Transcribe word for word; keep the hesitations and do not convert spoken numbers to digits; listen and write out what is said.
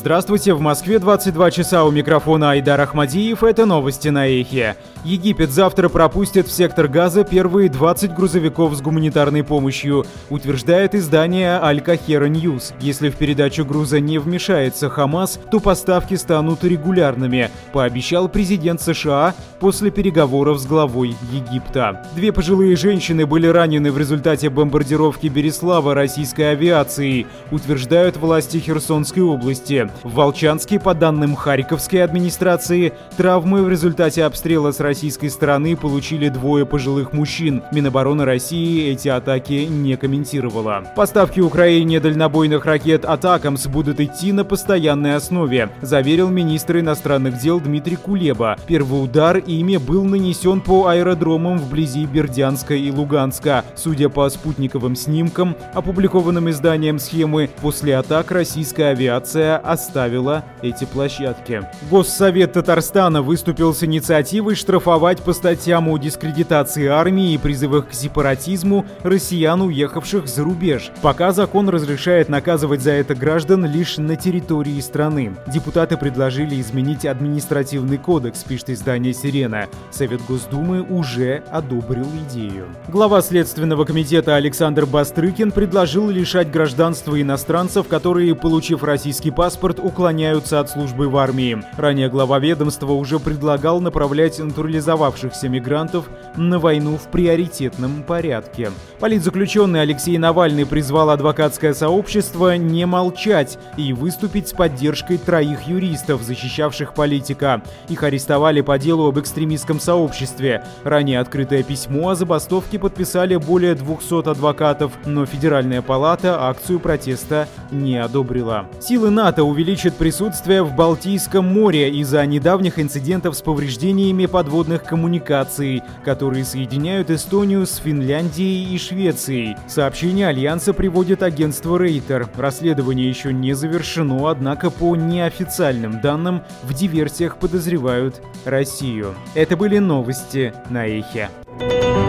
Здравствуйте, в Москве двадцать два часа, у микрофона Айдар Ахмадиев, это новости на Эхе. Египет завтра пропустит в сектор Газа первые двадцать грузовиков с гуманитарной помощью, утверждает издание Аль-Кахира Ньюс. Если в передачу груза не вмешается Хамас, то поставки станут регулярными, пообещал президент США после переговоров с главой Египта. Две пожилые женщины были ранены в результате бомбардировки Берислава российской авиацией, утверждают власти Херсонской области. В Волчанске, по данным Харьковской администрации, травмы в результате обстрела с российской стороны получили двое пожилых мужчин. Минобороны России эти атаки не комментировала. Поставки Украине дальнобойных ракет «Атакамс» будут идти на постоянной основе, заверил министр иностранных дел Дмитрий Кулеба. Первый удар ими был нанесен по аэродромам вблизи Бердянска и Луганска. Судя по спутниковым снимкам, опубликованным изданием «Схемы», после атак российская авиация оставила эти площадки. Госсовет Татарстана выступил с инициативой штрафовать по статьям о дискредитации армии и призывах к сепаратизму россиян, уехавших за рубеж. Пока закон разрешает наказывать за это граждан лишь на территории страны. Депутаты предложили изменить административный кодекс, пишет издание «Сирена». Совет Госдумы уже одобрил идею. Глава Следственного комитета Александр Бастрыкин предложил лишать гражданства иностранцев, которые, получив российский паспорт, уклоняются от службы в армии. Ранее глава ведомства уже предлагал направлять натурализовавшихся мигрантов на войну в приоритетном порядке. Политзаключенный Алексей Навальный призвал адвокатское сообщество не молчать и выступить с поддержкой троих юристов, защищавших политика. Их арестовали по делу об экстремистском сообществе. Ранее открытое письмо о забастовке подписали более двухсот адвокатов, но Федеральная палата акцию протеста не одобрила. Силы НАТО увеличат присутствие в Балтийском море из-за недавних инцидентов с повреждениями подводных коммуникаций, которые соединяют Эстонию с Финляндией и Швецией. Сообщение Альянса приводит агентство Рейтер. Расследование еще не завершено, однако по неофициальным данным в диверсиях подозревают Россию. Это были новости на Эхе.